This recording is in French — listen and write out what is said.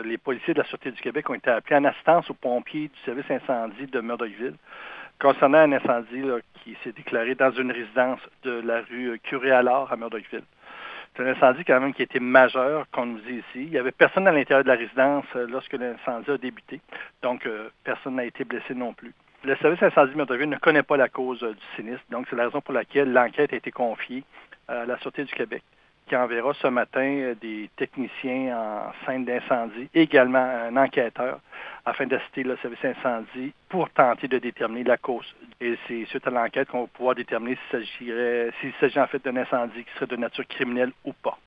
les policiers de la Sûreté du Québec ont été appelés en assistance aux pompiers du service incendie de Murdochville concernant un incendie qui s'est déclaré dans une résidence de la rue Curé-Allard à Murdochville. C'est un incendie quand même qui a été majeur, qu'on nous dit ici. Il n'y avait personne à l'intérieur de la résidence lorsque l'incendie a débuté, donc personne n'a été blessé non plus. Le service incendie de Murdochville ne connaît pas la cause du sinistre, donc c'est la raison pour laquelle l'enquête a été confiée à la Sûreté du Québec, qui enverra ce matin des techniciens en scène d'incendie, également un enquêteur, afin d'assister le service incendie pour tenter de déterminer la cause. Et c'est suite à l'enquête qu'on va pouvoir déterminer s'il s'agit en fait d'un incendie qui serait de nature criminelle ou pas.